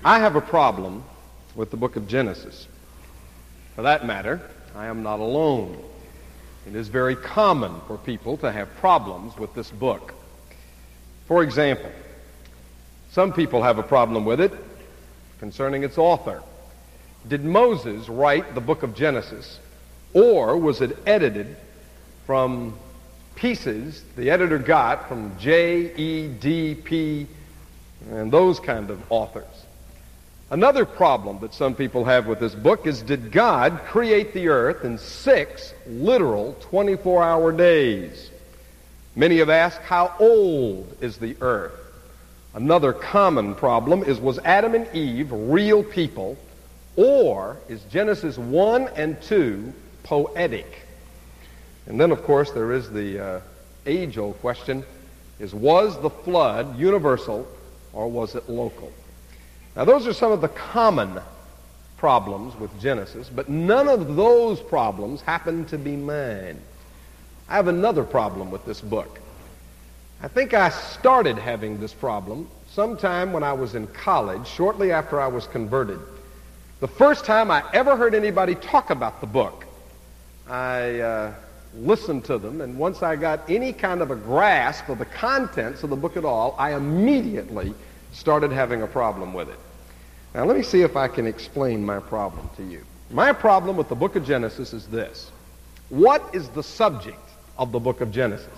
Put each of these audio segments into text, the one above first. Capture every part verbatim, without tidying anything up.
I have a problem with the book of Genesis. For that matter, I am not alone. It is very common for people to have problems with this book. For example, some people have a problem with it concerning its author. Did Moses write the book of Genesis, or was it edited from pieces the editor got from J, E, D, P, and those kind of authors? Another problem that some people have with this book is, did God create the earth in six literal twenty-four hour days? Many have asked, how old is the earth? Another common problem is, was Adam and Eve real people, or is Genesis one and two poetic? And then, of course, there is the uh, age-old question, is was the flood universal or was it local? Now, those are some of the common problems with Genesis, but none of those problems happen to be mine. I have another problem with this book. I think I started having this problem sometime when I was in college, shortly after I was converted. The first time I ever heard anybody talk about the book, I uh, listened to them, and once I got any kind of a grasp of the contents of the book at all, I immediately started having a problem with it. Now, let me see if I can explain my problem to you. My problem with the book of Genesis is this. What is the subject of the book of Genesis?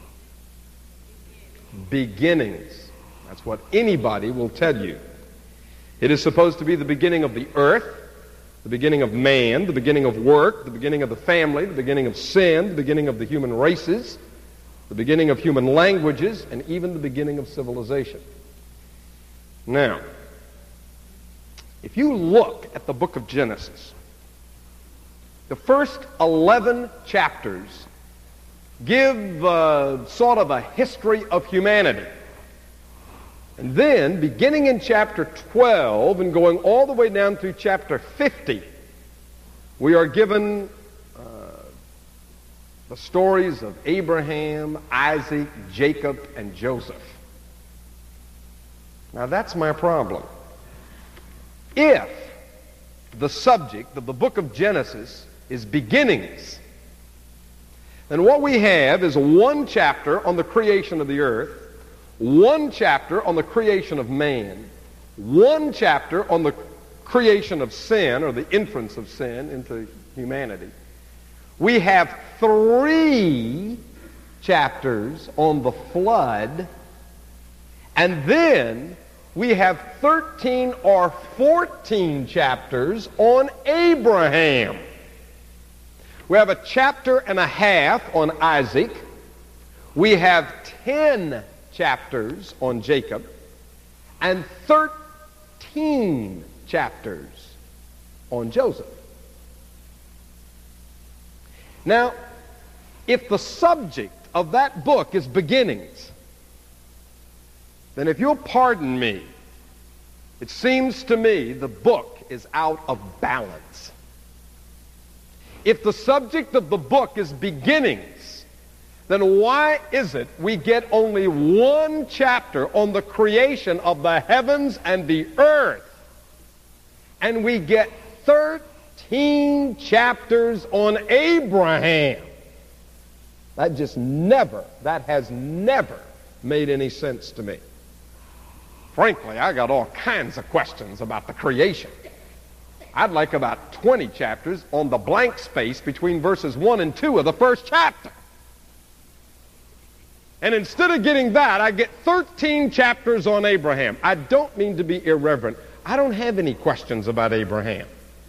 Beginnings. That's what anybody will tell you. It is supposed to be the beginning of the earth, the beginning of man, the beginning of work, the beginning of the family, the beginning of sin, the beginning of the human races, the beginning of human languages, and even the beginning of civilization. Now, if you look at the book of Genesis, the first eleven chapters give uh, sort of a history of humanity. And then, beginning in chapter twelve and going all the way down through chapter fifty, we are given uh, the stories of Abraham, Isaac, Jacob, and Joseph. Now, that's my problem. If the subject of the book of Genesis is beginnings, then what we have is one chapter on the creation of the earth, one chapter on the creation of man, one chapter on the creation of sin, or the entrance of sin into humanity. We have three chapters on the flood, and then we have thirteen or fourteen chapters on Abraham. We have a chapter and a half on Isaac. We have ten chapters on Jacob, and thirteen chapters on Joseph. Now, if the subject of that book is beginnings, then if you'll pardon me, it seems to me the book is out of balance. If the subject of the book is beginnings, then why is it we get only one chapter on the creation of the heavens and the earth, and we get thirteen chapters on Abraham? That just never, that has never made any sense to me. Frankly, I got all kinds of questions about the creation. I'd like about twenty chapters on the blank space between verses one and two of the first chapter. And instead of getting that, I get thirteen chapters on Abraham. I don't mean to be irreverent. I don't have any questions about Abraham.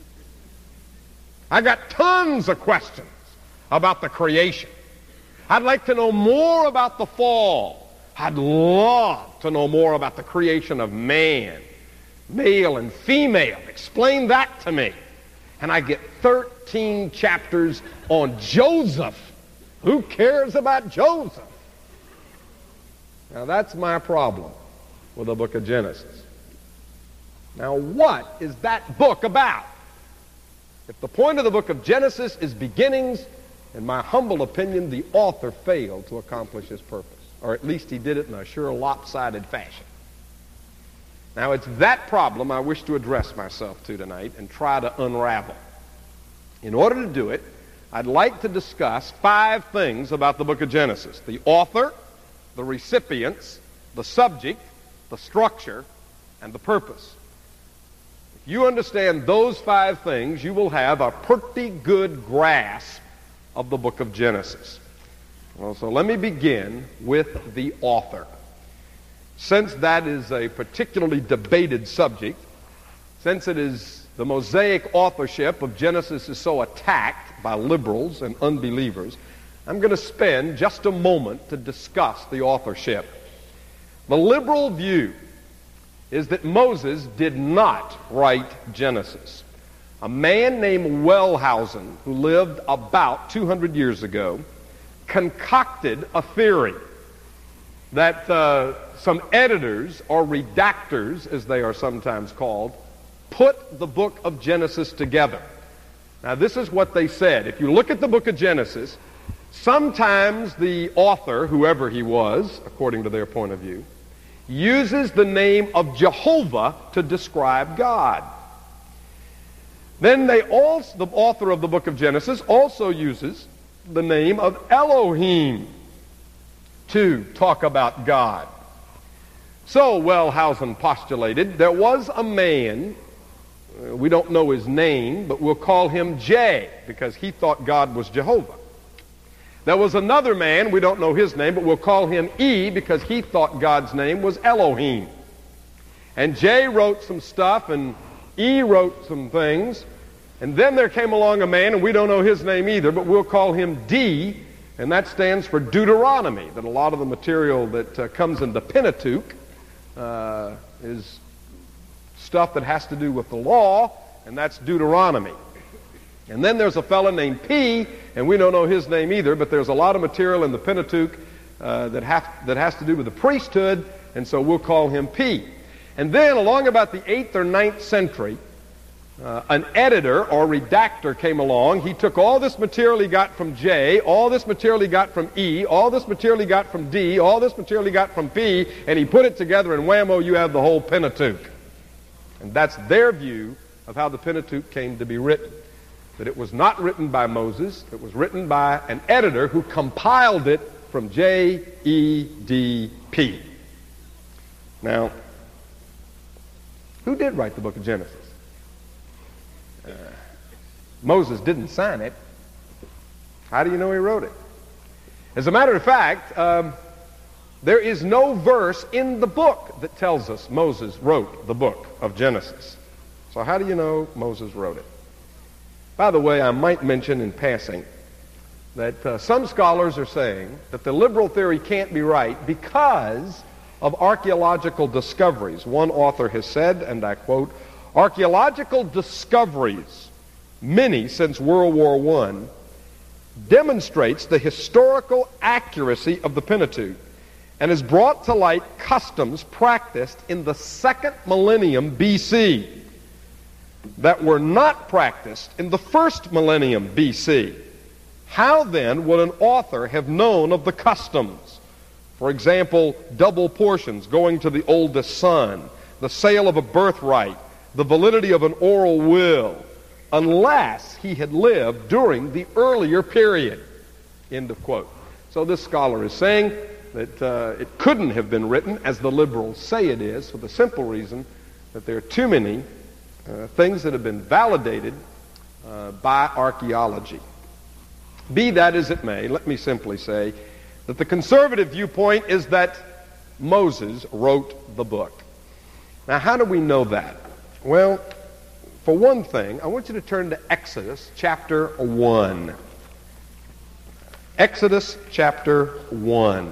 I got tons of questions about the creation. I'd like to know more about the fall. I'd love to know more about the creation of man, male and female. Explain that to me. And I get thirteen chapters on Joseph. Who cares about Joseph? Now, that's my problem with the book of Genesis. Now, what is that book about? If the point of the book of Genesis is beginnings, in my humble opinion, the author failed to accomplish his purpose. Or at least he did it in a sure lopsided fashion. Now, it's that problem I wish to address myself to tonight and try to unravel. In order to do it, I'd like to discuss five things about the book of Genesis: the author, the recipients, the subject, the structure, and the purpose. If you understand those five things, you will have a pretty good grasp of the book of Genesis. Well, so let me begin with the author. Since that is a particularly debated subject, since it is the Mosaic authorship of Genesis is so attacked by liberals and unbelievers, I'm going to spend just a moment to discuss the authorship. The liberal view is that Moses did not write Genesis. A man named Wellhausen, who lived about two hundred years ago, concocted a theory that uh, some editors, or redactors as they are sometimes called, put the book of Genesis together. Now, this is what they said. If you look at the book of Genesis, sometimes the author, whoever he was, according to their point of view, uses the name of Jehovah to describe God. Then they also, the author of the book of Genesis also uses the name of Elohim to talk about God. So, Wellhausen postulated, there was a man, uh, we don't know his name, but we'll call him J, because he thought God was Jehovah. There was another man, we don't know his name, but we'll call him E, because he thought God's name was Elohim. And J wrote some stuff, and E wrote some things, and then there came along a man, and we don't know his name either, but we'll call him D, and that stands for Deuteronomy, that a lot of the material that uh, comes in the Pentateuch uh, is stuff that has to do with the law, and that's Deuteronomy. And then there's a fellow named P, and we don't know his name either, but there's a lot of material in the Pentateuch uh, that, have, that has to do with the priesthood, and so we'll call him P. And then along about the eighth or ninth century, Uh, an editor or redactor came along. He took all this material he got from J, all this material he got from E, all this material he got from D, all this material he got from P, and he put it together, and whammo, you have the whole Pentateuch. And that's their view of how the Pentateuch came to be written. That it was not written by Moses, it was written by an editor who compiled it from J, E, D, P. Now, who did write the book of Genesis? Uh, Moses didn't sign it. How do you know he wrote it? As a matter of fact, um, there is no verse in the book that tells us Moses wrote the book of Genesis. So how do you know Moses wrote it? By the way, I might mention in passing that uh, some scholars are saying that the liberal theory can't be right because of archaeological discoveries. One author has said, and I quote, "Archaeological discoveries, many since World War One, demonstrates the historical accuracy of the Pentateuch and has brought to light customs practiced in the second millennium B C that were not practiced in the first millennium B C. How then would an author have known of the customs? For example, double portions going to the oldest son, the sale of a birthright, the validity of an oral will, unless he had lived during the earlier period." End of quote. So this scholar is saying that uh, it couldn't have been written as the liberals say it is, for the simple reason that there are too many uh, things that have been validated uh, by archaeology. Be that as it may, let me simply say that the conservative viewpoint is that Moses wrote the book. Now, how do we know that? Well, for one thing, I want you to turn to Exodus chapter one. Exodus chapter one.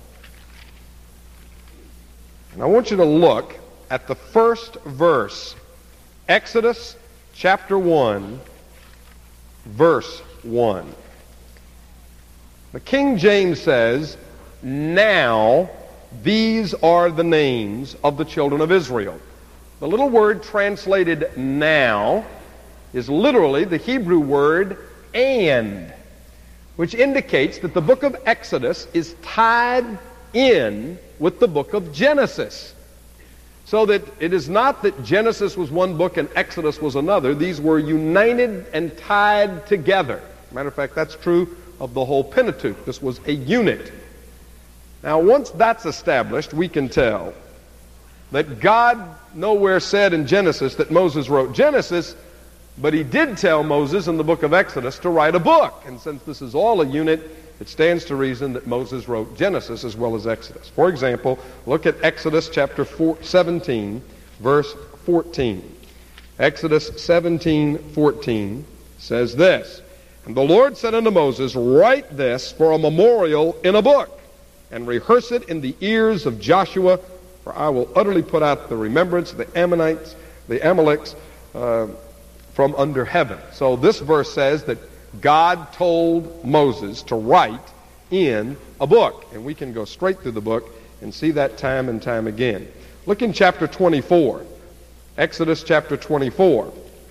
And I want you to look at the first verse. Exodus chapter one, verse one. The King James says, "Now these are the names of the children of Israel." The little word translated "now" is literally the Hebrew word "and," which indicates that the book of Exodus is tied in with the book of Genesis. So that it is not that Genesis was one book and Exodus was another. These were united and tied together. Matter of fact, that's true of the whole Pentateuch. This was a unit. Now, once that's established, we can tell that God nowhere said in Genesis that Moses wrote Genesis, but he did tell Moses in the book of Exodus to write a book. And since this is all a unit, it stands to reason that Moses wrote Genesis as well as Exodus. For example, look at Exodus chapter seventeen, verse fourteen. Exodus seventeen, fourteen says this, "And the Lord said unto Moses, Write this for a memorial in a book, and rehearse it in the ears of Joshua, for I will utterly put out the remembrance of the Ammonites, the Amalekites, uh, from under heaven." So this verse says that God told Moses to write in a book. And we can go straight through the book and see that time and time again. Look in chapter twenty-four, Exodus chapter twenty-four,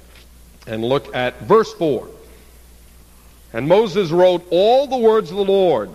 and look at verse four. "And Moses wrote all the words of the Lord,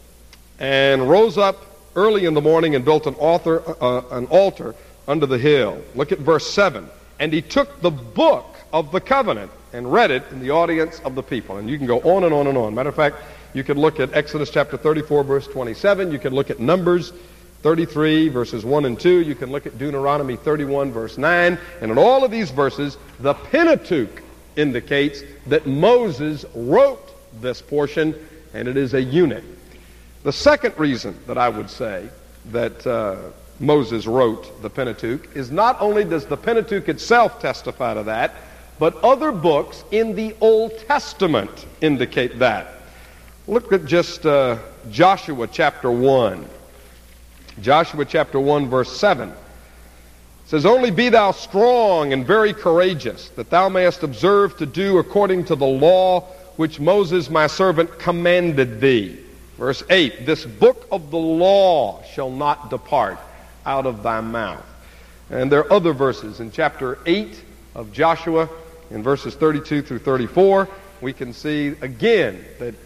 and rose up early in the morning and built an altar, uh, an altar under the hill." Look at verse seven. "And he took the book of the covenant and read it in the audience of the people." And you can go on and on and on. Matter of fact, you could look at Exodus chapter thirty-four, verse twenty-seven. You could look at Numbers thirty-three, verses one and two. You can look at Deuteronomy thirty-one, verse nine. And in all of these verses, the Pentateuch indicates that Moses wrote this portion, and it is a unit. The second reason that I would say that uh, Moses wrote the Pentateuch is not only does the Pentateuch itself testify to that, but other books in the Old Testament indicate that. Look at just uh, Joshua chapter one. Joshua chapter one, verse seven. It says, "Only be thou strong and very courageous, that thou mayest observe to do according to the law which Moses my servant commanded thee." Verse eight, "This book of the law shall not depart out of thy mouth." And there are other verses in chapter eight of Joshua, in verses thirty-two through thirty-four, we can see again that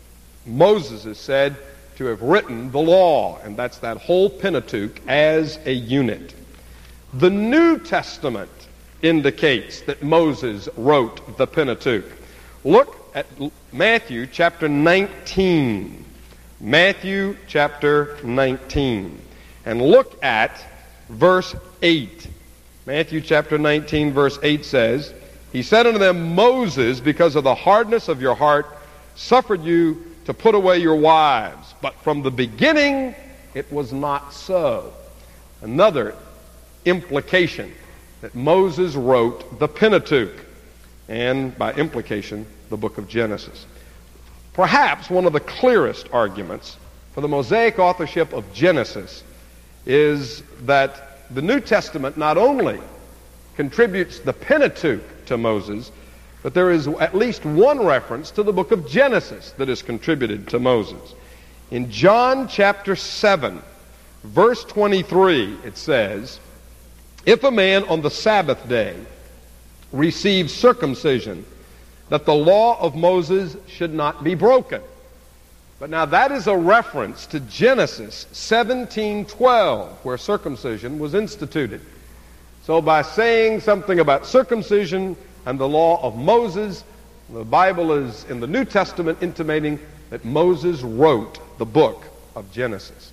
Moses is said to have written the law, and that's that whole Pentateuch as a unit. The New Testament indicates that Moses wrote the Pentateuch. Look at Matthew chapter nineteen. Matthew chapter nineteen. And look at verse eight. Matthew chapter nineteen, verse eight says, "He said unto them, Moses, because of the hardness of your heart, suffered you to put away your wives. But from the beginning it was not so." Another implication that Moses wrote the Pentateuch, and by implication, the book of Genesis. Perhaps one of the clearest arguments for the Mosaic authorship of Genesis is that the New Testament not only contributes the Pentateuch to Moses, but there is at least one reference to the book of Genesis that is contributed to Moses. In John chapter seven, verse twenty-three, it says, "If a man on the Sabbath day receives circumcision, that the law of Moses should not be broken." But now that is a reference to Genesis seventeen twelve, where circumcision was instituted. So by saying something about circumcision and the law of Moses, the Bible is in the New Testament intimating that Moses wrote the book of Genesis.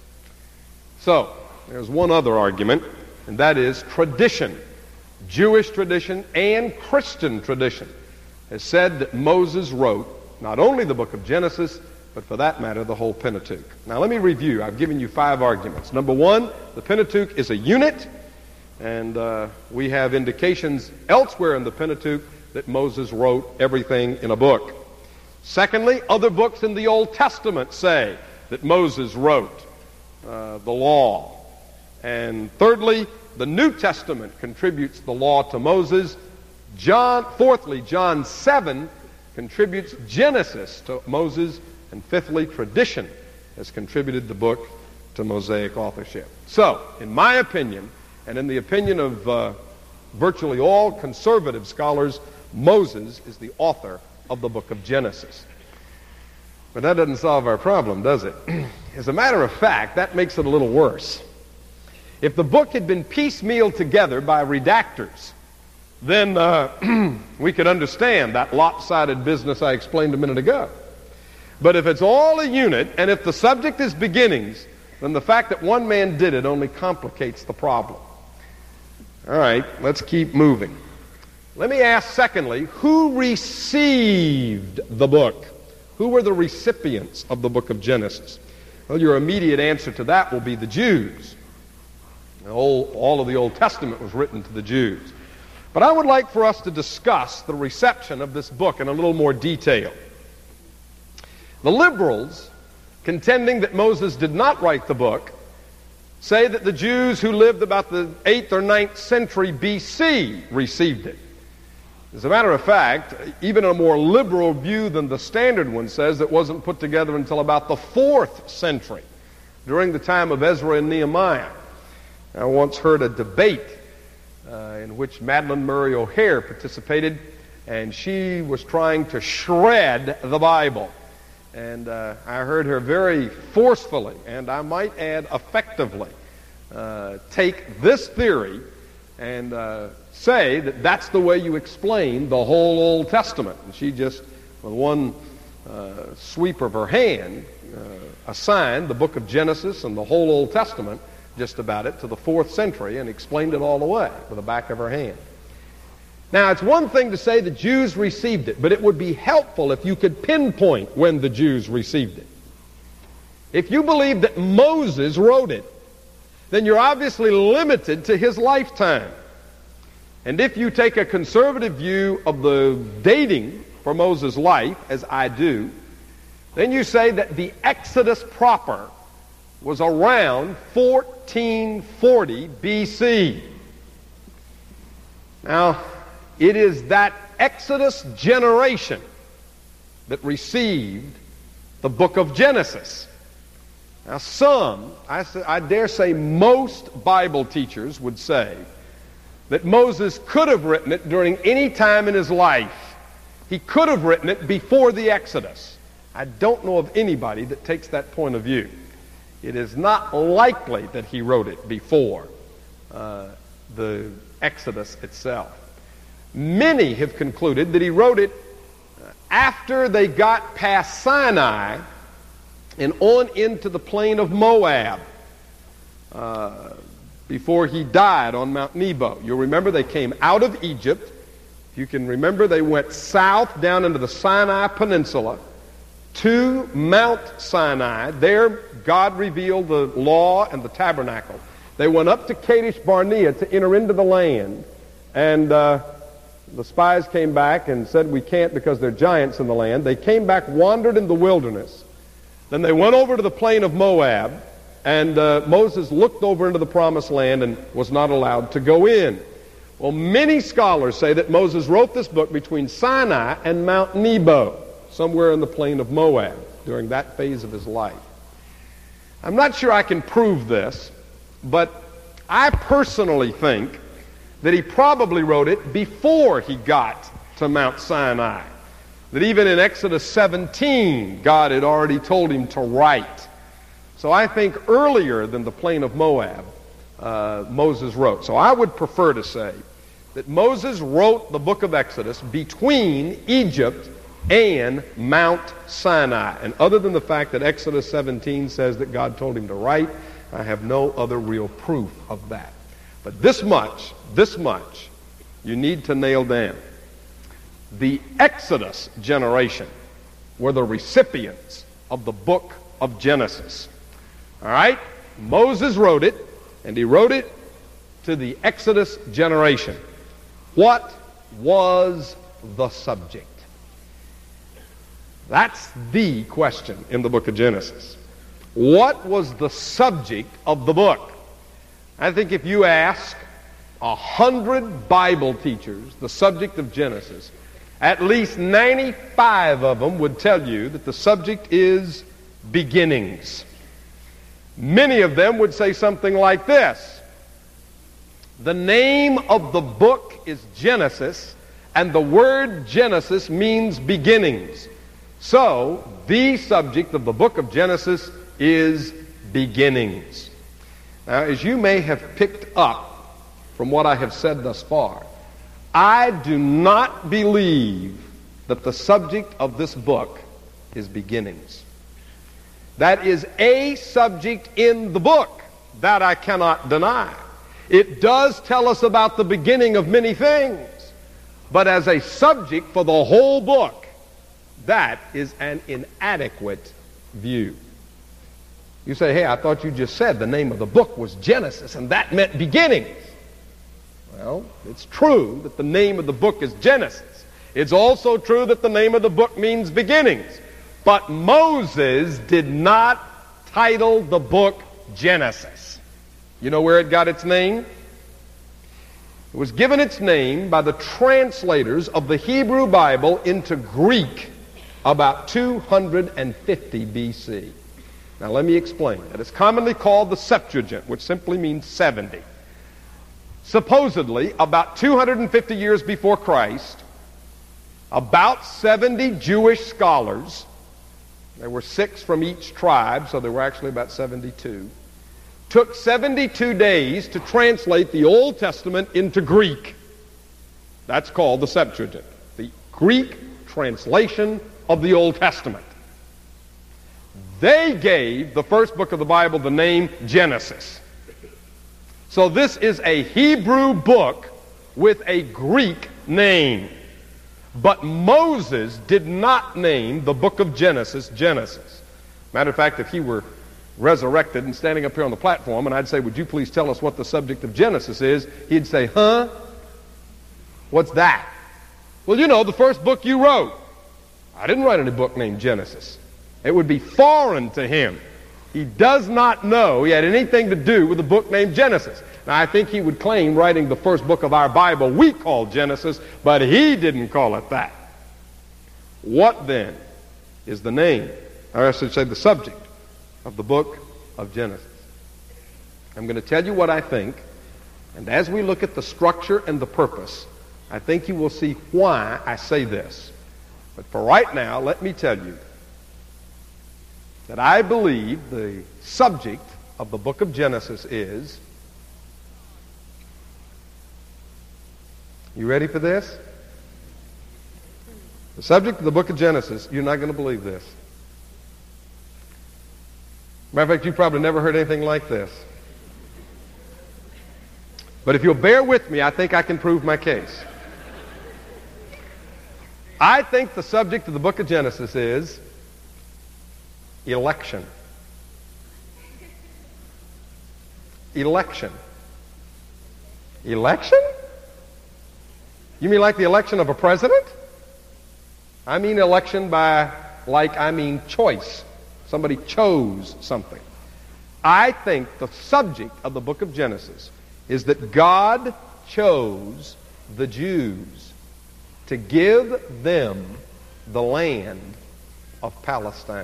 So there's one other argument, and that is tradition. Jewish tradition and Christian tradition has said that Moses wrote not only the book of Genesis, but for that matter, the whole Pentateuch. Now let me review. I've given you five arguments. Number one, the Pentateuch is a unit, and uh, we have indications elsewhere in the Pentateuch that Moses wrote everything in a book. Secondly, other books in the Old Testament say that Moses wrote uh, the law. And thirdly, the New Testament contributes the law to Moses. John, fourthly, John seven contributes Genesis to Moses. And fifthly, tradition has contributed the book to Mosaic authorship. So, in my opinion, and in the opinion of uh, virtually all conservative scholars, Moses is the author of the book of Genesis. But that doesn't solve our problem, does it? As a matter of fact, that makes it a little worse. If the book had been piecemealed together by redactors, then uh, we could understand that lopsided business I explained a minute ago. But if it's all a unit, and if the subject is beginnings, then the fact that one man did it only complicates the problem. All right, let's keep moving. Let me ask, secondly, who received the book? Who were the recipients of the book of Genesis? Well, your immediate answer to that will be the Jews. The whole, all of the Old Testament was written to the Jews. But I would like for us to discuss the reception of this book in a little more detail. The liberals, contending that Moses did not write the book, say that the Jews who lived about the eighth or ninth century B C received it. As a matter of fact, even a more liberal view than the standard one says it wasn't put together until about the fourth century, during the time of Ezra and Nehemiah. I once heard a debate uh, in which Madeleine Murray O'Hair participated, and she was trying to shred the Bible. And uh, I heard her very forcefully, and I might add effectively, uh, take this theory and uh, say that that's the way you explain the whole Old Testament. And she just, with one uh, sweep of her hand, uh, assigned the book of Genesis and the whole Old Testament, just about it, to the fourth century and explained it all the way with the back of her hand. Now, it's one thing to say the Jews received it, but it would be helpful if you could pinpoint when the Jews received it. If you believe that Moses wrote it, then you're obviously limited to his lifetime. And if you take a conservative view of the dating for Moses' life, as I do, then you say that the Exodus proper was around fourteen forty B C. Now, it is that Exodus generation that received the book of Genesis. Now, some, I, I dare say most Bible teachers would say that Moses could have written it during any time in his life. He could have written it before the Exodus. I don't know of anybody that takes that point of view. It is not likely that he wrote it before uh, the Exodus itself. Many have concluded that he wrote it after they got past Sinai and on into the plain of Moab, uh, before he died on Mount Nebo. You'll remember they came out of Egypt. If you can remember, they went south down into the Sinai Peninsula to Mount Sinai. There, God revealed the law and the tabernacle. They went up to Kadesh Barnea to enter into the land, and uh, the spies came back and said, we can't because there are giants in the land. They came back, wandered in the wilderness. Then they went over to the plain of Moab, and uh, Moses looked over into the promised land and was not allowed to go in. Well, many scholars say that Moses wrote this book between Sinai and Mount Nebo, somewhere in the plain of Moab, during that phase of his life. I'm not sure I can prove this, but I personally think that he probably wrote it before he got to Mount Sinai. That even in Exodus seventeen, God had already told him to write. So I think earlier than the plain of Moab, uh, Moses wrote. So I would prefer to say that Moses wrote the book of Exodus between Egypt and Mount Sinai. And other than the fact that Exodus seventeen says that God told him to write, I have no other real proof of that. But this much, this much, you need to nail down. The Exodus generation were the recipients of the book of Genesis. All right? Moses wrote it, and he wrote it to the Exodus generation. What was the subject? That's the question in the book of Genesis. What was the subject of the book? I think if you ask a hundred Bible teachers the subject of Genesis, at least ninety-five of them would tell you that the subject is beginnings. Many of them would say something like this: the name of the book is Genesis, and the word Genesis means beginnings. So, the subject of the book of Genesis is beginnings. Now, as you may have picked up from what I have said thus far, I do not believe that the subject of this book is beginnings. That is a subject in the book that I cannot deny. It does tell us about the beginning of many things, but as a subject for the whole book, that is an inadequate view. You say, hey, I thought you just said the name of the book was Genesis, and that meant beginnings. Well, it's true that the name of the book is Genesis. It's also true that the name of the book means beginnings. But Moses did not title the book Genesis. You know where it got its name? It was given its name by the translators of the Hebrew Bible into Greek about two hundred fifty B C. Now let me explain. It is commonly called the Septuagint, which simply means seventy. Supposedly, about two hundred fifty years before Christ, about seventy Jewish scholars, there were six from each tribe, so there were actually about seventy-two, took seventy-two days to translate the Old Testament into Greek. That's called the Septuagint, the Greek translation of the Old Testament. They gave the first book of the Bible the name Genesis. So this is a Hebrew book with a Greek name. But Moses did not name the book of Genesis Genesis. Matter of fact, if he were resurrected and standing up here on the platform and I'd say, would you please tell us what the subject of Genesis is? He'd say, huh? What's that? Well, you know, the first book you wrote. I didn't write any book named Genesis. It would be foreign to him. He does not know he had anything to do with a book named Genesis. Now, I think he would claim writing the first book of our Bible we call Genesis, but he didn't call it that. What then is the name, or I should say the subject, of the book of Genesis? I'm going to tell you what I think, and as we look at the structure and the purpose, I think you will see why I say this. But for right now, let me tell you that I believe the subject of the book of Genesis is, you ready for this? The subject of the book of Genesis, you're not going to believe this. Matter of fact, you've probably never heard anything like this. But if you'll bear with me, I think I can prove my case. I think the subject of the book of Genesis is election. Election. Election? You mean like the election of a president? I mean election by, like I mean choice. Somebody chose something. I think the subject of the book of Genesis is that God chose the Jews to give them the land of Palestine.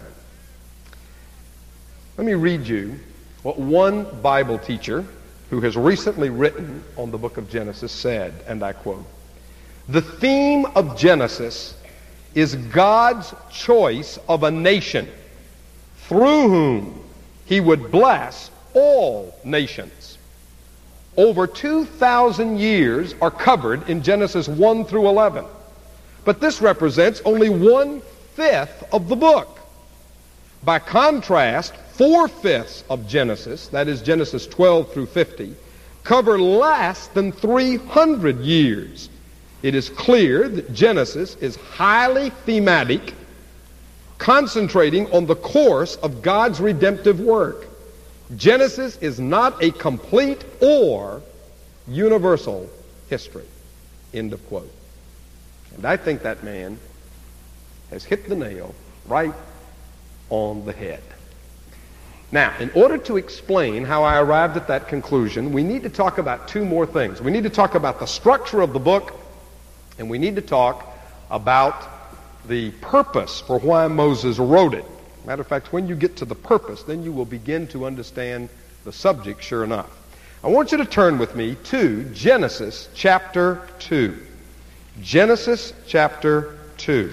Let me read you what one Bible teacher who has recently written on the book of Genesis said, and I quote, "The theme of Genesis is God's choice of a nation through whom he would bless all nations. Over two thousand years are covered in Genesis one through eleven, but this represents only one-fifth of the book. By contrast, four-fifths of Genesis, that is Genesis twelve through fifty, cover less than three hundred years. It is clear that Genesis is highly thematic, concentrating on the course of God's redemptive work. Genesis is not a complete or universal history." End of quote. And I think that man has hit the nail right on the head. Now, in order to explain how I arrived at that conclusion, we need to talk about two more things. We need to talk about the structure of the book, and we need to talk about the purpose for why Moses wrote it. Matter of fact, when you get to the purpose, then you will begin to understand the subject, sure enough. I want you to turn with me to Genesis chapter two. Genesis chapter two.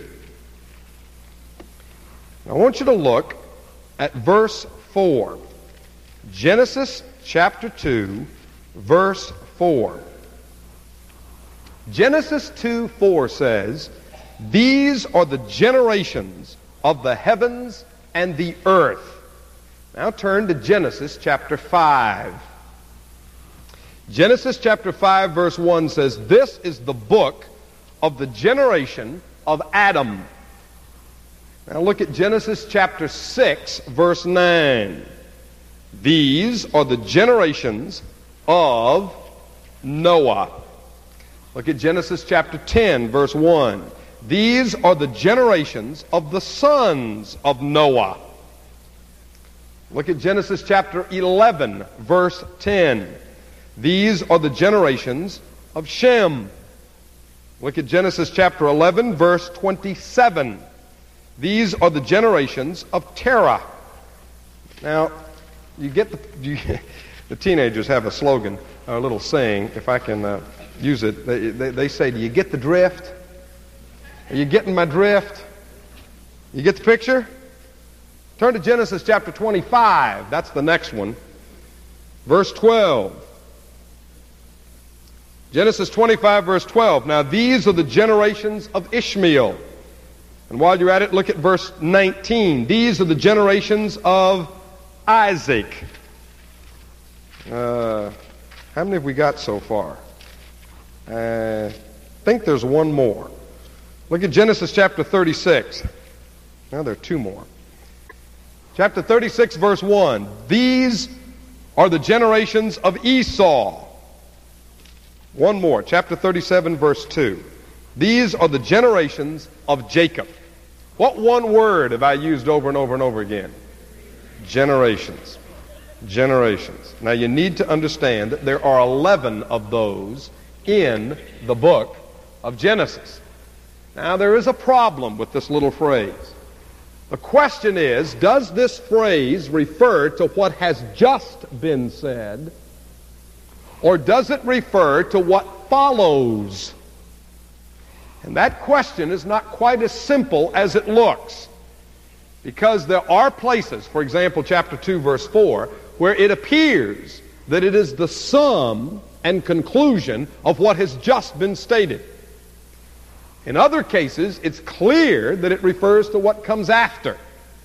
I want you to look at verse four. Genesis chapter two, verse four. Genesis two four says, "These are the generations of the heavens and the earth." Now turn to Genesis chapter five. Genesis chapter five, verse one says, "This is the book of the generation of Adam." Now look at Genesis chapter six, verse nine. "These are the generations of Noah." Look at Genesis chapter ten, verse one. "These are the generations of the sons of Noah." Look at Genesis chapter eleven, verse ten. "These are the generations of Shem." Look at Genesis chapter eleven, verse twenty-seven. "These are the generations of Terah." Now, you get the, you, the teenagers have a slogan, a little saying, if I can uh, use it. They, they, they say, "Do you get the drift? Are you getting my drift? You get the picture?" Turn to Genesis chapter twenty-five. That's the next one. Verse twelve. Genesis twenty-five, verse twelve. "Now these are the generations of Ishmael." And while you're at it, look at verse nineteen. "These are the generations of Isaac." Uh, how many have we got so far? Uh, I think there's one more. Look at Genesis chapter thirty-six. Now there are two more. Chapter thirty-six, verse one. "These are the generations of Esau." One more. Chapter thirty-seven, verse two. "These are the generations of Jacob." What one word have I used over and over and over again? Generations. Generations. Now you need to understand that there are eleven of those in the book of Genesis. Now there is a problem with this little phrase. The question is, does this phrase refer to what has just been said, or does it refer to what follows? And that question is not quite as simple as it looks, because there are places, for example, chapter two, verse four, where it appears that it is the sum and conclusion of what has just been stated. In other cases, it's clear that it refers to what comes after.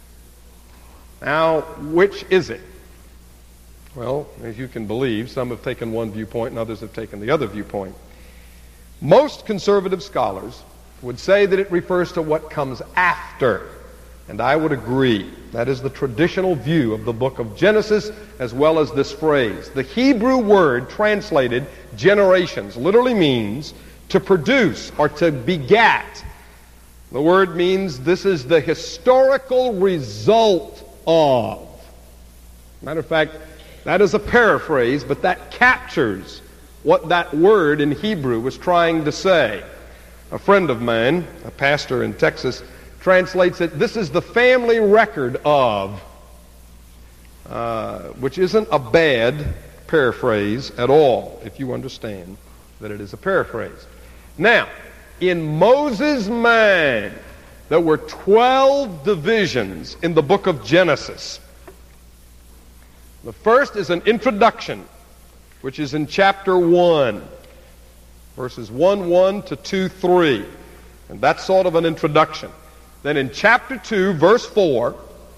Now, which is it? Well, as you can believe, some have taken one viewpoint and others have taken the other viewpoint. Most conservative scholars would say that it refers to what comes after, and I would agree. That is the traditional view of the book of Genesis, as well as this phrase. The Hebrew word translated generations literally means to produce or to begat. The word means this is the historical result of. Matter of fact, that is a paraphrase, but that captures what that word in Hebrew was trying to say. A friend of mine, a pastor in Texas, translates it, this is the family record of, uh, which isn't a bad paraphrase at all, if you understand that it is a paraphrase. Now, in Moses' mind, there were twelve divisions in the book of Genesis. The first is an introduction, which is in chapter one, verses one one to two three. And that's sort of an introduction. Then in chapter two, verse four,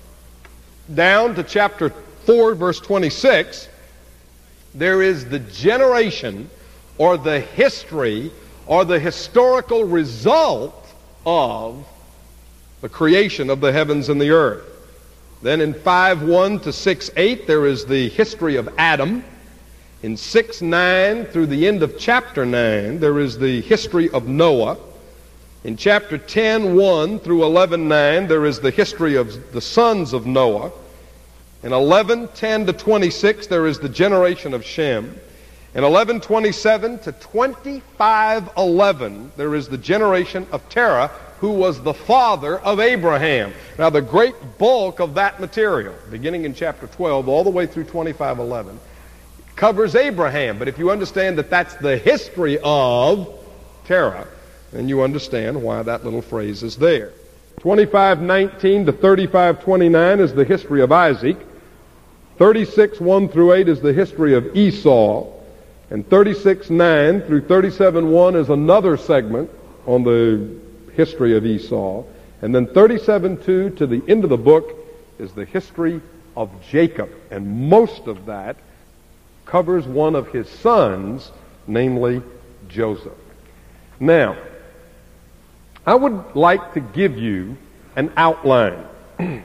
down to chapter four, verse twenty-six, there is the generation or the history or the historical result of the creation of the heavens and the earth. Then in five one to six eight, there is the history of Adam. In six nine through the end of chapter nine, there is the history of Noah. In chapter ten one through eleven nine, there is the history of the sons of Noah. In eleven ten to twenty-six, there is the generation of Shem. In eleven twenty-seven to twenty-five eleven, there is the generation of Terah, who was the father of Abraham. Now, the great bulk of that material, beginning in chapter twelve all the way through twenty-five eleven, covers Abraham. But if you understand that that's the history of Terah, then you understand why that little phrase is there. twenty-five nineteen to thirty-five twenty-nine is the history of Isaac. thirty-six, one through eight is the history of Esau. And thirty-six, nine through thirty-seven, one is another segment on the history of Esau. And then thirty-seven, two to the end of the book is the history of Jacob. And most of that covers one of his sons, namely Joseph. Now, I would like to give you an outline. I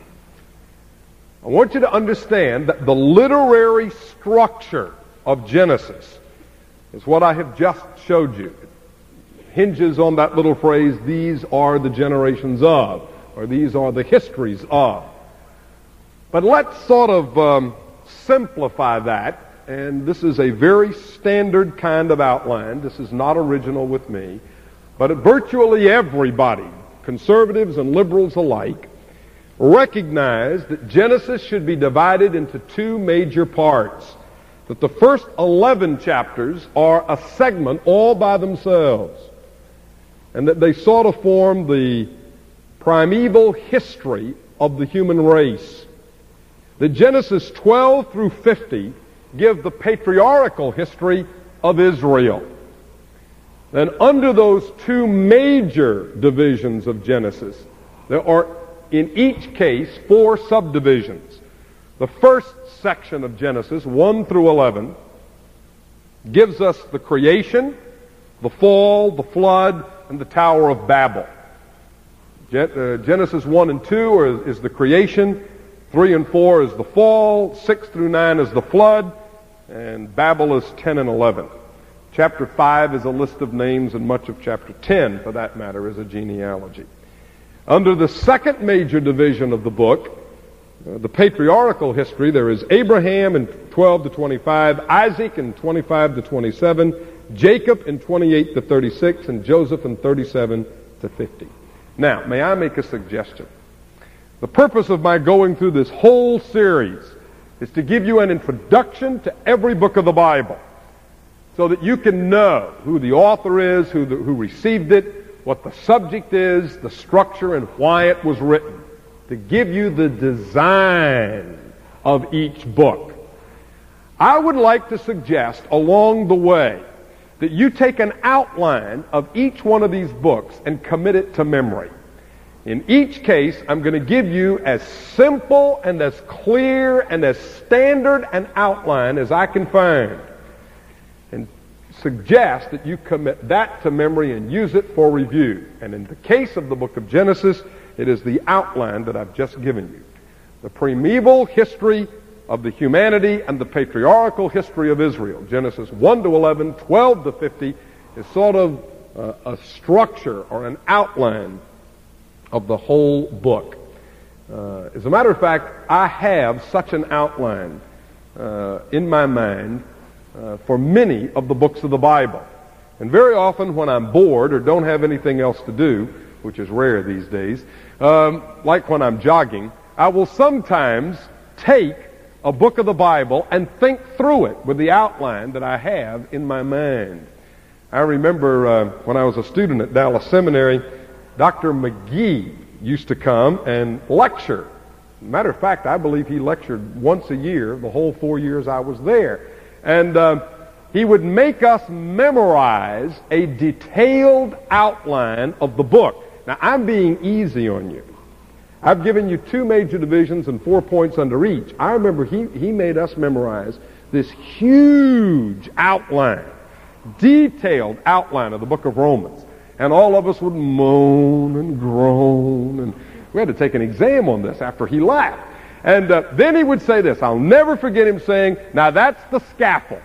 want you to understand that the literary structure of Genesis is what I have just showed you. It hinges on that little phrase, these are the generations of, or these are the histories of. But let's sort of um, simplify that, and this is a very standard kind of outline. This is not original with me, but virtually everybody, conservatives and liberals alike, recognize that Genesis should be divided into two major parts. That the first eleven chapters are a segment all by themselves, and that they sort of form the primeval history of the human race. That Genesis twelve through fifty give the patriarchal history of Israel. Then under those two major divisions of Genesis, there are in each case four subdivisions. The first section of Genesis, one through eleven, gives us the creation, the fall, the flood, and the Tower of Babel. Genesis one and two is the creation, three and four is the fall, six through nine is the flood, and Babel is ten and eleven. Chapter five is a list of names, and much of chapter ten, for that matter, is a genealogy. Under the second major division of the book, uh, the patriarchal history, there is Abraham in twelve to twenty-five, Isaac in twenty-five to twenty-seven, Jacob in twenty-eight to thirty-six, and Joseph in thirty-seven to fifty. Now, may I make a suggestion? The purpose of my going through this whole series is to give you an introduction to every book of the Bible, so that you can know who the author is, who, the, who received it, what the subject is, the structure, and why it was written, to give you the design of each book. I would like to suggest along the way that you take an outline of each one of these books and commit it to memory. In each case, I'm going to give you as simple and as clear and as standard an outline as I can find, and suggest that you commit that to memory and use it for review. And in the case of the book of Genesis, it is the outline that I've just given you. The primeval history of the humanity and the patriarchal history of Israel. Genesis one to eleven, twelve to fifty is sort of uh, a structure or an outline of the whole book. Uh, as a matter of fact, I have such an outline uh, in my mind Uh, for many of the books of the Bible. And very often when I'm bored or don't have anything else to do, which is rare these days, um, like when I'm jogging, I will sometimes take a book of the Bible and think through it with the outline that I have in my mind. I remember uh, when I was a student at Dallas Seminary, Doctor McGee used to come and lecture. Matter of fact, I believe he lectured once a year, the whole four years I was there. And uh, he would make us memorize a detailed outline of the book. Now, I'm being easy on you. I've given you two major divisions and four points under each. I remember he, he made us memorize this huge outline, detailed outline of the book of Romans. And all of us would moan and groan. And we had to take an exam on this after he left. And uh, then he would say this. I'll never forget him saying, now that's the scaffold.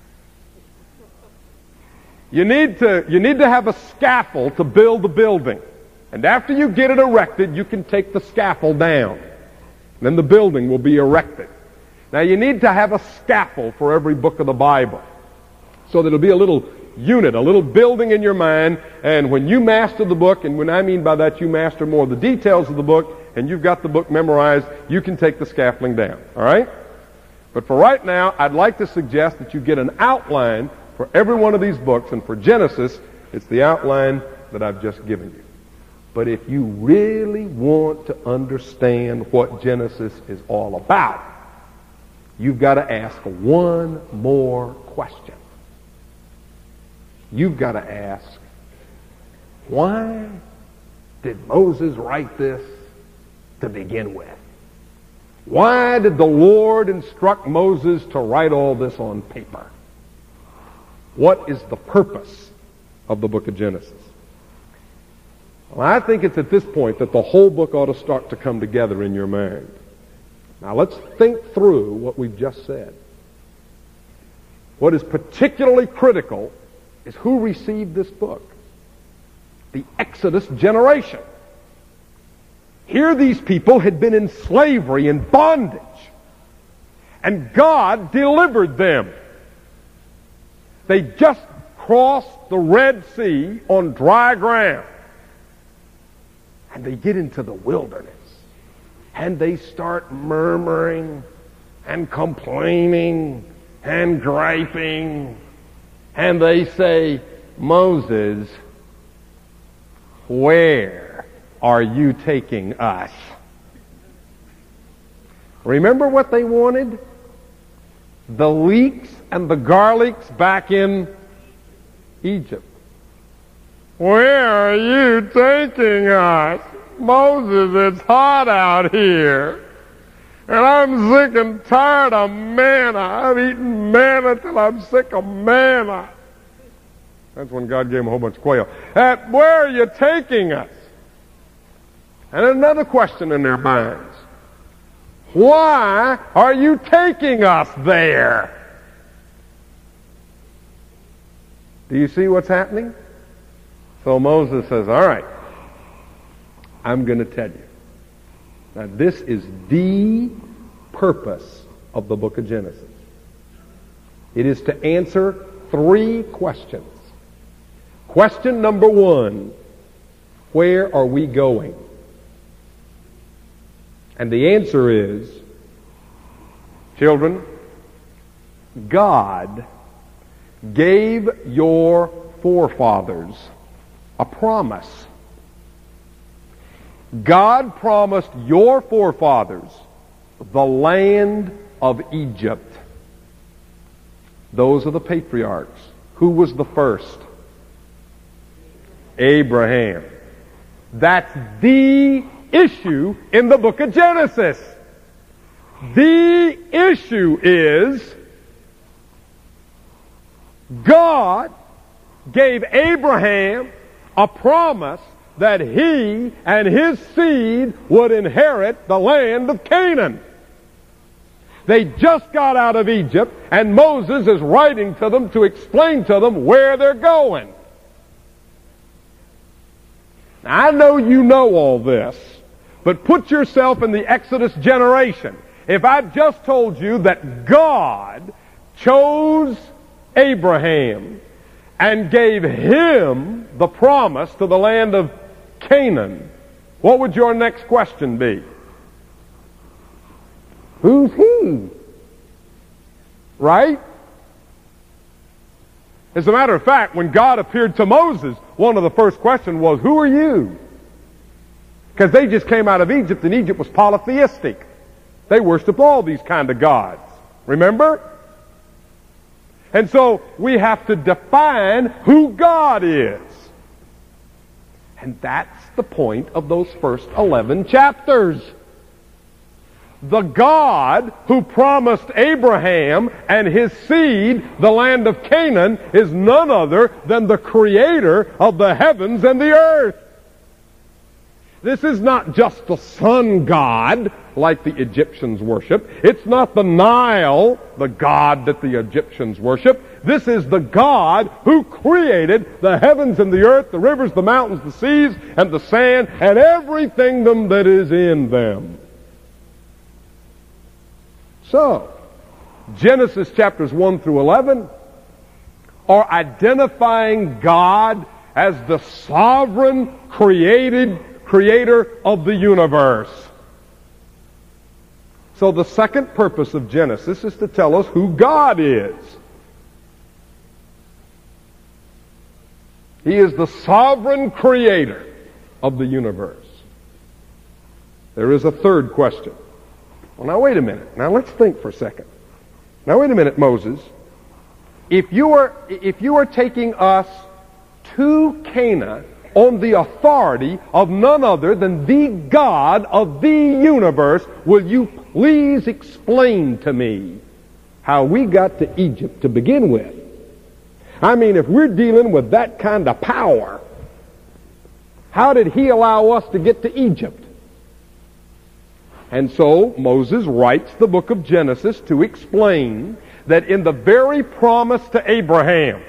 You need to, you need to have a scaffold to build the building. And after you get it erected, you can take the scaffold down. Then the building will be erected. Now you need to have a scaffold for every book of the Bible, so that it'll be a little unit, a little building in your mind. And when you master the book, and when I mean by that you master more of the details of the book, and you've got the book memorized, you can take the scaffolding down. All right? But for right now, I'd like to suggest that you get an outline for every one of these books, and for Genesis, it's the outline that I've just given you. But if you really want to understand what Genesis is all about, you've got to ask one more question. You've got to ask, why did Moses write this to begin with? Why did the Lord instruct Moses to write all this on paper? What is the purpose of the book of Genesis? Well, I think it's at this point that the whole book ought to start to come together in your mind. Now let's think through what we've just said. What is particularly critical is who received this book. The Exodus generation. Here these people had been in slavery and bondage, and God delivered them. They just crossed the Red Sea on dry ground, and they get into the wilderness, and they start murmuring and complaining and griping, and they say, Moses, where are you taking us? Remember what they wanted? The leeks and the garlics back in Egypt. Where are you taking us? Moses, it's hot out here. And I'm sick and tired of manna. I've eaten manna till I'm sick of manna. That's when God gave him a whole bunch of quail. Uh, where are you taking us? And another question in their minds. Why are you taking us there? Do you see what's happening? So Moses says, all right, I'm going to tell you. Now this is the purpose of the book of Genesis. It is to answer three questions. Question number one, where are we going? And the answer is, children, God gave your forefathers a promise. God promised your forefathers the land of Egypt. Those are the patriarchs. Who was the first? Abraham. That's the issue in the book of Genesis. The issue is God gave Abraham a promise that he and his seed would inherit the land of Canaan. They just got out of Egypt, and Moses is writing to them to explain to them where they're going. Now, I know you know all this, but put yourself in the Exodus generation. If I just told you that God chose Abraham and gave him the promise to the land of Canaan, what would your next question be? Who's he? Right? As a matter of fact, when God appeared to Moses, one of the first questions was, who are you? Because they just came out of Egypt, and Egypt was polytheistic. They worshiped all these kind of gods. Remember? And so we have to define who God is. And that's the point of those first eleven chapters. The God who promised Abraham and his seed the land of Canaan is none other than the creator of the heavens and the earth. This is not just the sun god like the Egyptians worship. It's not the Nile, the god that the Egyptians worship. This is the God who created the heavens and the earth, the rivers, the mountains, the seas, and the sand, and everything that is in them. So, Genesis chapters one through eleven are identifying God as the sovereign created creator of the universe. So the second purpose of Genesis is to tell us who God is. He is the sovereign creator of the universe. There is a third question. Well, now wait a minute. Now let's think for a second. Now wait a minute, Moses. If you are, if you are taking us to Canaan on the authority of none other than the God of the universe, will you please explain to me how we got to Egypt to begin with? I mean, if we're dealing with that kind of power, how did he allow us to get to Egypt? And so Moses writes the book of Genesis to explain that in the very promise to Abraham,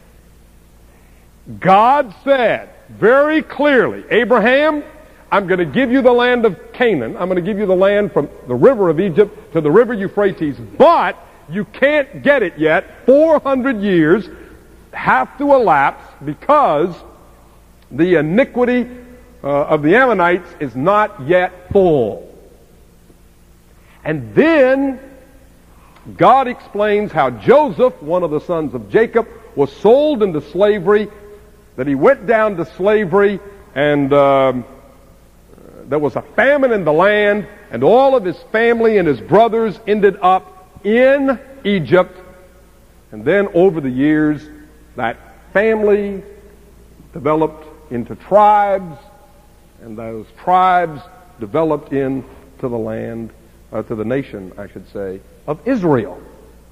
God said very clearly, Abraham, I'm going to give you the land of Canaan. I'm going to give you the land from the river of Egypt to the river Euphrates, but you can't get it yet. four hundred years have to elapse because the iniquity uh, of the Ammonites is not yet full. And then God explains how Joseph, one of the sons of Jacob, was sold into slavery, that he went down to slavery, and um, there was a famine in the land, and all of his family and his brothers ended up in Egypt. And then over the years, that family developed into tribes, and those tribes developed into the land, uh, to the nation, I should say, of Israel.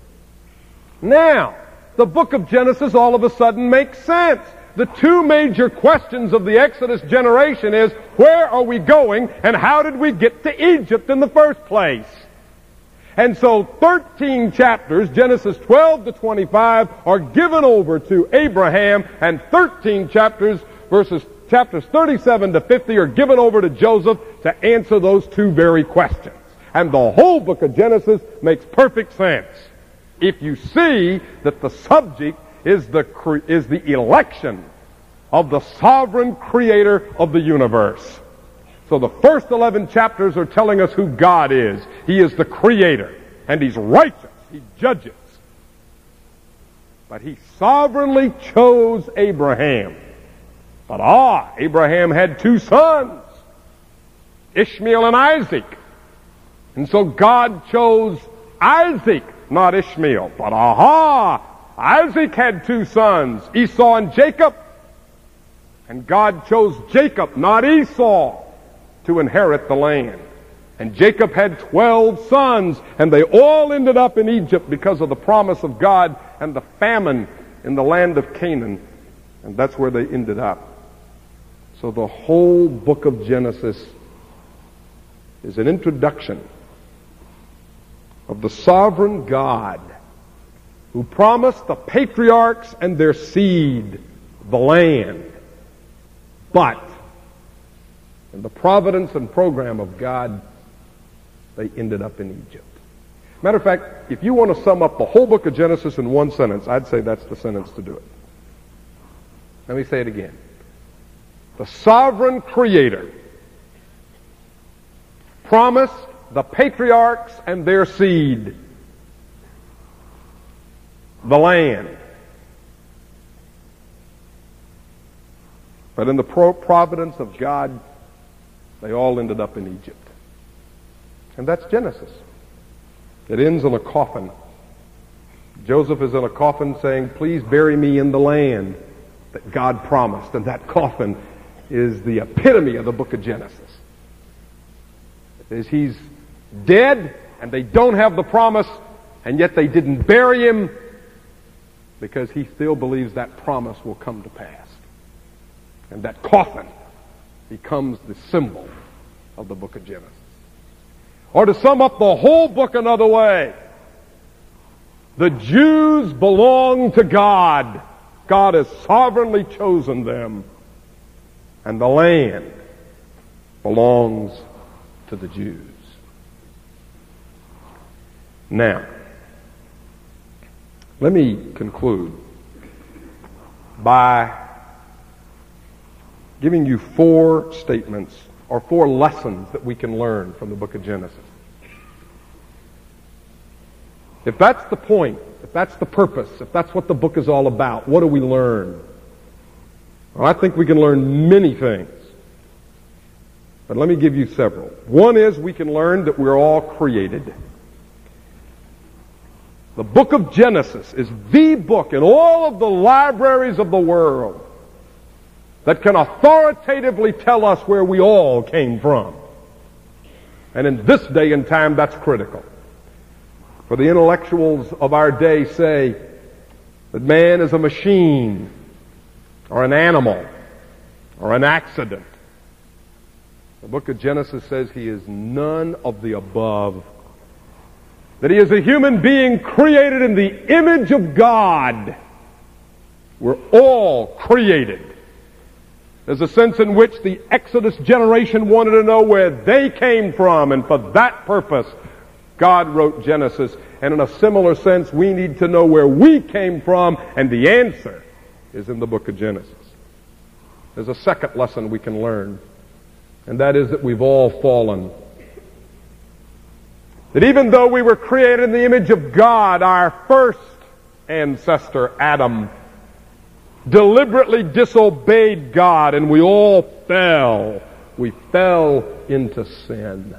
Now, the book of Genesis all of a sudden makes sense. The two major questions of the Exodus generation is, where are we going and how did we get to Egypt in the first place? And so thirteen chapters, Genesis twelve to twenty-five, are given over to Abraham, and thirteen chapters, verses chapters thirty-seven to fifty, are given over to Joseph to answer those two very questions. And the whole book of Genesis makes perfect sense if you see that the subject is the cre- is the election of the sovereign creator of the universe. So the first eleven chapters are telling us who God is. He is the creator, and he's righteous. He judges. But he sovereignly chose Abraham. But ah, Abraham had two sons, Ishmael and Isaac. And so God chose Isaac, not Ishmael. But aha, Isaac had two sons, Esau and Jacob. And God chose Jacob, not Esau, to inherit the land. And Jacob had twelve sons, and they all ended up in Egypt because of the promise of God and the famine in the land of Canaan. And that's where they ended up. So the whole book of Genesis is an introduction of the sovereign God who promised the patriarchs and their seed the land. But in the providence and program of God, they ended up in Egypt. Matter of fact, if you want to sum up the whole book of Genesis in one sentence, I'd say that's the sentence to do it. Let me say it again. The sovereign creator promised the patriarchs and their seed the land. But in the providence of God, they all ended up in Egypt. And that's Genesis. It ends in a coffin. Joseph is in a coffin saying, please bury me in the land that God promised. And that coffin is the epitome of the book of Genesis. Is he's dead and they don't have the promise, and yet they didn't bury him because he still believes that promise will come to pass. And that coffin becomes the symbol of the book of Genesis. Or to sum up the whole book another way, the Jews belong to God. God has sovereignly chosen them. And the land belongs to the Jews. Now, let me conclude by giving you four statements or four lessons that we can learn from the book of Genesis. If that's the point, if that's the purpose, if that's what the book is all about, what do we learn? Well, I think we can learn many things. But let me give you several. One is we can learn that we're all created. The book of Genesis is the book in all of the libraries of the world that can authoritatively tell us where we all came from. And in this day and time, that's critical. For the intellectuals of our day say that man is a machine or an animal or an accident. The book of Genesis says he is none of the above. That he is a human being created in the image of God. We're all created. There's a sense in which the Exodus generation wanted to know where they came from, and for that purpose, God wrote Genesis. And in a similar sense, we need to know where we came from, and the answer is in the book of Genesis. There's a second lesson we can learn, and that is that we've all fallen. That even though we were created in the image of God, our first ancestor, Adam, deliberately disobeyed God, and we all fell. We fell into sin.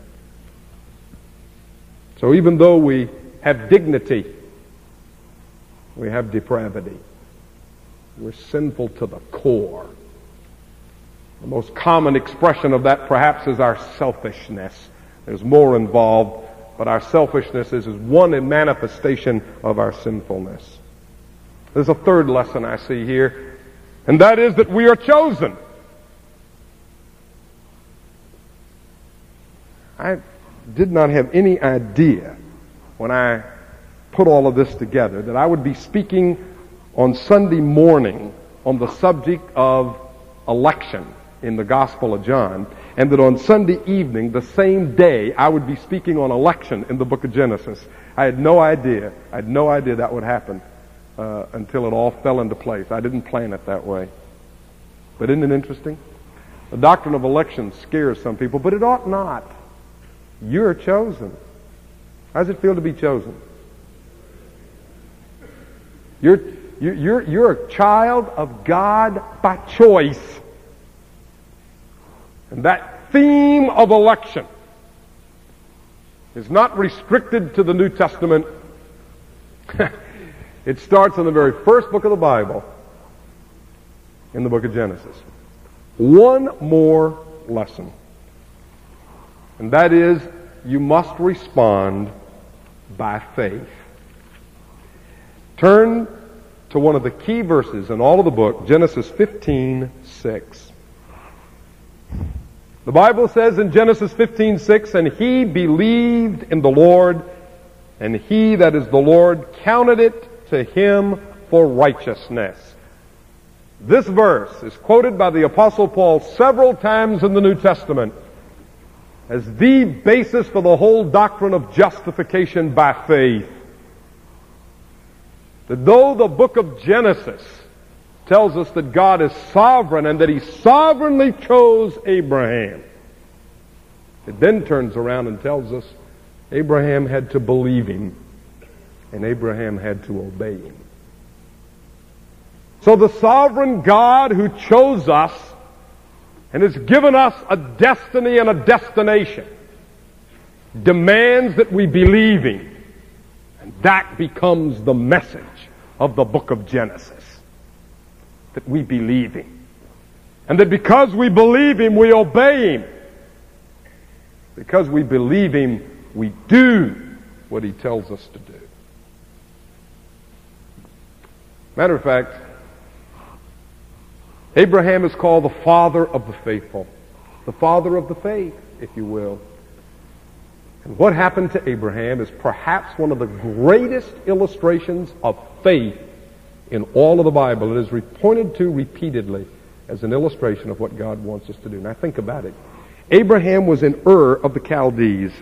So even though we have dignity, we have depravity. We're sinful to the core. The most common expression of that perhaps is our selfishness. There's more involved, but our selfishness is one manifestation of our sinfulness. There's a third lesson I see here, and that is that we are chosen. I did not have any idea when I put all of this together that I would be speaking on Sunday morning on the subject of election in the Gospel of John, and that on Sunday evening, the same day, I would be speaking on election in the book of Genesis. I had no idea. I had no idea that would happen uh, until it all fell into place. I didn't plan it that way. But isn't it interesting? The doctrine of election scares some people, but it ought not. You're chosen. How does it feel to be chosen? You're, you're, you're a child of God by choice. And that theme of election is not restricted to the New Testament. It starts in the very first book of the Bible, in the book of Genesis. One more lesson. And that is, you must respond by faith. Turn to one of the key verses in all of the book, Genesis fifteen six. The Bible says in Genesis fifteen six, and he believed in the Lord, and he, that is the Lord, counted it to him for righteousness. This verse is quoted by the Apostle Paul several times in the New Testament as the basis for the whole doctrine of justification by faith. That though the book of Genesis tells us that God is sovereign and that he sovereignly chose Abraham, it then turns around and tells us Abraham had to believe him and Abraham had to obey him. So the sovereign God who chose us and has given us a destiny and a destination demands that we believe him. And that becomes the message of the book of Genesis. That we believe him. And that because we believe him, we obey him. Because we believe him, we do what he tells us to do. Matter of fact, Abraham is called the father of the faithful. The father of the faith, if you will. And what happened to Abraham is perhaps one of the greatest illustrations of faith in all of the Bible. It is pointed to repeatedly as an illustration of what God wants us to do. Now think about it. Abraham was in Ur of the Chaldees.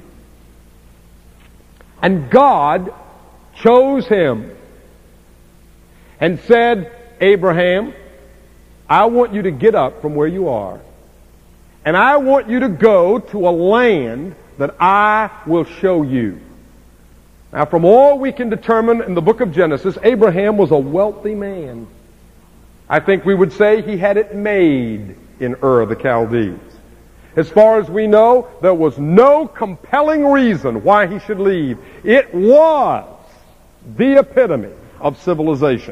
And God chose him and said, Abraham, I want you to get up from where you are, and I want you to go to a land that I will show you. Now, from all we can determine in the book of Genesis, Abraham was a wealthy man. I think we would say he had it made in Ur of the Chaldees. As far as we know, there was no compelling reason why he should leave. It was the epitome of civilization.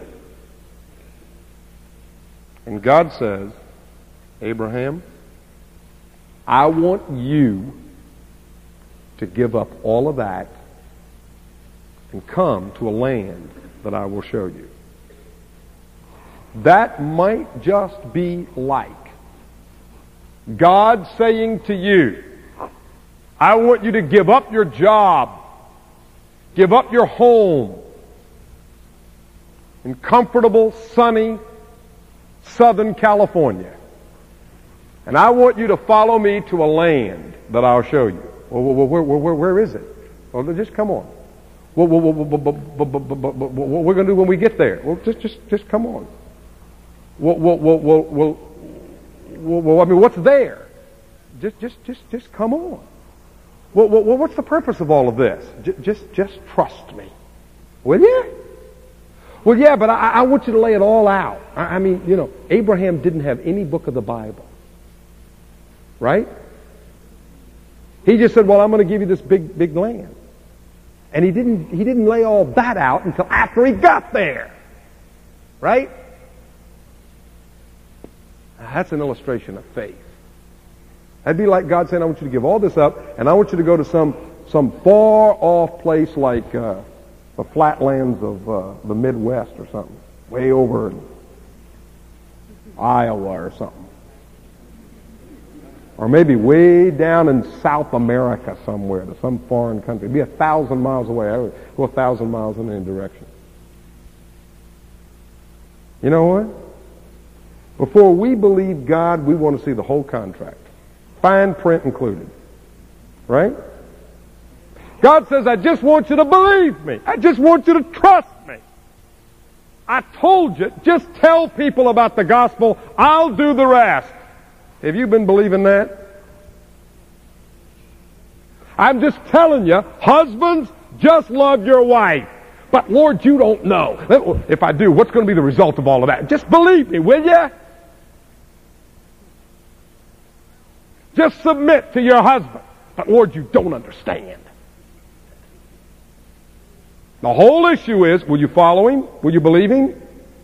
And God says, Abraham, I want you to give up all of that and come to a land that I will show you. That might just be like God saying to you, I want you to give up your job, give up your home in comfortable, sunny Southern California, and I want you to follow me to a land that I'll show you. Well, where, where, where, where is it? Well, just come on. What we're going to do when we get there? Well, just, just, just come on. Well, well, well, well, well, well, I mean, what's there? Just, just, just, just come on. Well, well, what's the purpose of all of this? Just, just, just trust me, will you? Well, yeah, but I, I want you to lay it all out. I, I mean, you know, Abraham didn't have any book of the Bible, right? He just said, "Well, I'm going to give you this big, big land," and he didn't. He didn't lay all that out until after he got there, right? That's an illustration of faith. That'd be like God saying, I want you to give all this up, and I want you to go to some some far-off place like uh, the flatlands of uh, the Midwest or something, way over in Iowa or something. Or maybe way down in South America somewhere, to some foreign country. It'd be a thousand miles away. I would go a thousand miles in any direction. You know what? Before we believe God, we want to see the whole contract. Fine print included. Right? God says, I just want you to believe me. I just want you to trust me. I told you, just tell people about the gospel. I'll do the rest. Have you been believing that? I'm just telling you, husbands, just love your wife. But Lord, you don't know. If I do, what's going to be the result of all of that? Just believe me, will you? Just submit to your husband. But Lord, you don't understand. The whole issue is, will you follow him? Will you believe him?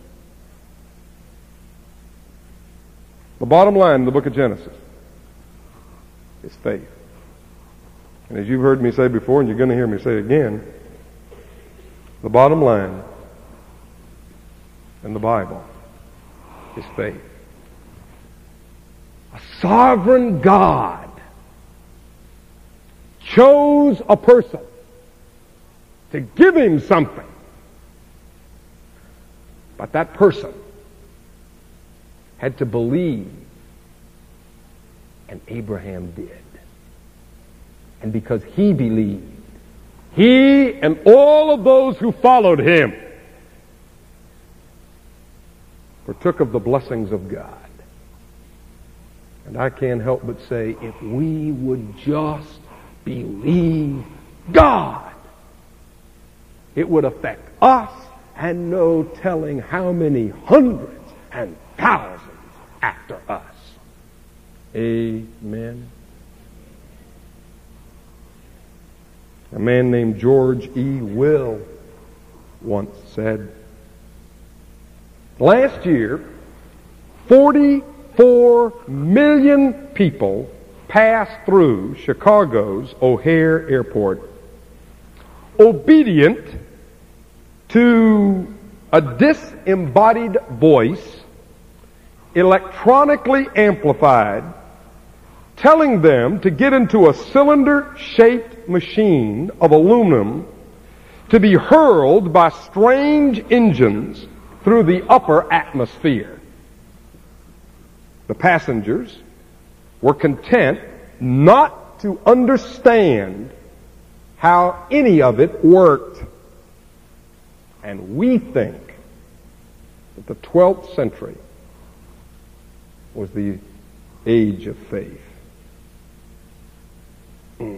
The bottom line in the book of Genesis is faith. And as you've heard me say before, and you're going to hear me say again, the bottom line in the Bible is faith. A sovereign God chose a person to give him something. But that person had to believe, and Abraham did. And because he believed, he and all of those who followed him partook of the blessings of God. And I can't help but say, if we would just believe God, it would affect us, and no telling how many hundreds and thousands after us. Amen. A man named George E. Will once said, last year, forty-four million people passed through Chicago's O'Hare Airport, obedient to a disembodied voice, electronically amplified, telling them to get into a cylinder-shaped machine of aluminum to be hurled by strange engines through the upper atmosphere. The passengers were content not to understand how any of it worked. And we think that the twelfth century was the age of faith. Mm.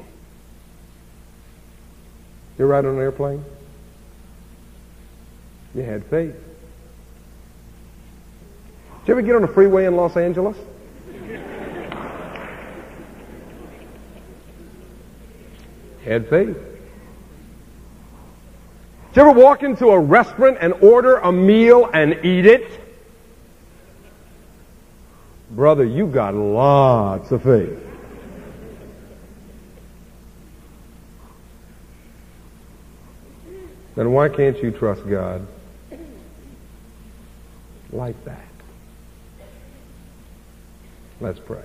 You ride on an airplane? You had faith. Did you ever get on a freeway in Los Angeles? Had faith. Did you ever walk into a restaurant and order a meal and eat it? Brother, you got lots of faith. Then why can't you trust God like that? Let's pray.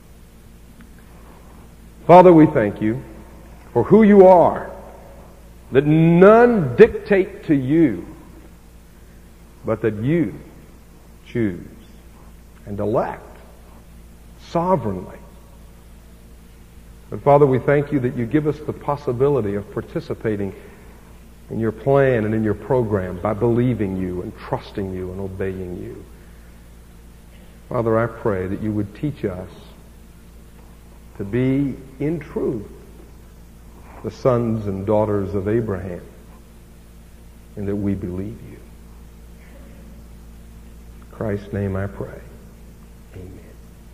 Father, we thank you for who you are, that none dictate to you, but that you choose and elect sovereignly. But Father, we thank you that you give us the possibility of participating in your plan and in your program by believing you and trusting you and obeying you. Father, I pray that you would teach us to be, in truth, the sons and daughters of Abraham, and that we believe you. In Christ's name I pray. Amen.